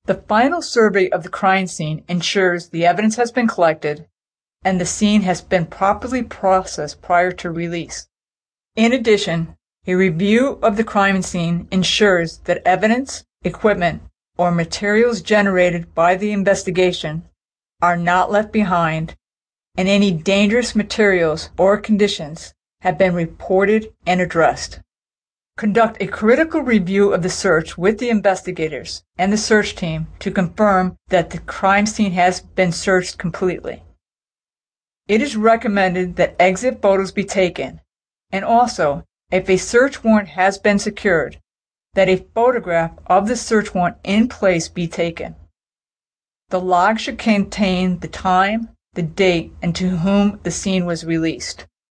The final survey of the crime scene ensures the evidence has been collected and the scene has been properly processed prior to release. In addition, a review of the crime scene ensures that evidence, equipment, or materials generated by the investigation are not left behind, and any dangerous materials or conditions have been reported and addressed. Conduct a critical review of the search with the investigators and the search team to confirm that the crime scene has been searched completely. It is recommended that exit photos be taken, and also, if a search warrant has been secured, that a photograph of the search warrant in place be taken. The log should contain the time, the date, and to whom the scene was released.